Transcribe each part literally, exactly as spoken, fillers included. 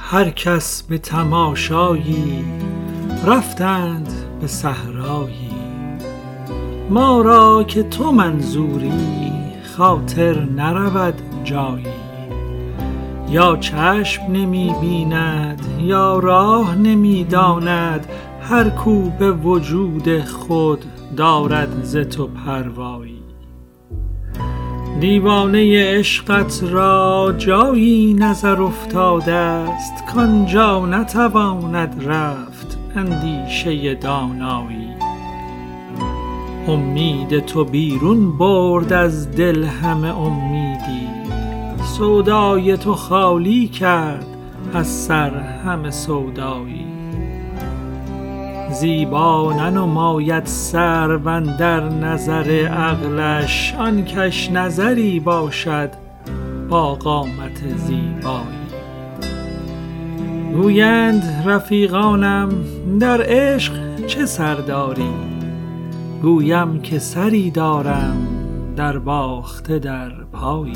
هر کس به تماشایی رفتند به صحرایی. ما را که تو منظوری خاطر نرود جایی. یا چشم نمی بیند یا راه نمی داند، هر کو به وجود خود دارد ز تو پروایی. دیوانه عشقت را جایی نظر افتاده است، کانجا نتواند رفت اندیشه دانایی. امید تو بیرون برد از دل همه امیدی، سودای تو خالی کرد از سر همه سودایی. زیبا ننماید سرو اندر نظر عقلش، آن کش نظری باشد با قامت زیبایی. گویند رفیقانم در عشق چه سر داری، گویم که سری دارم در باخته در پایی.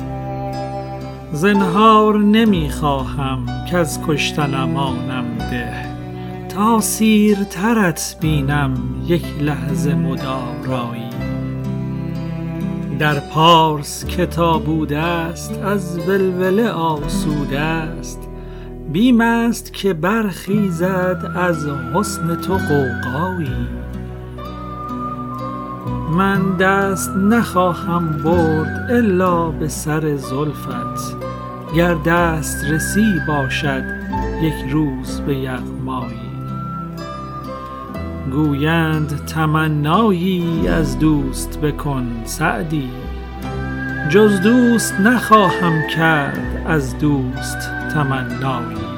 زنهار نمی خواهم کز کشتنم آنم ده، تا سیرترت بینم یک لحظه مدارایی. در پارس که تا بوده است از ولوله آسوده است، بیم است که برخیزد از حسن تو غوغایی. من دست نخواهم برد الا به سر زلفت، گر دست رسی باشد یک روز به یغمایی. گویند تمنایی از دوست بکن سعدی، جز دوست نخواهم کرد از دوست تمنایی.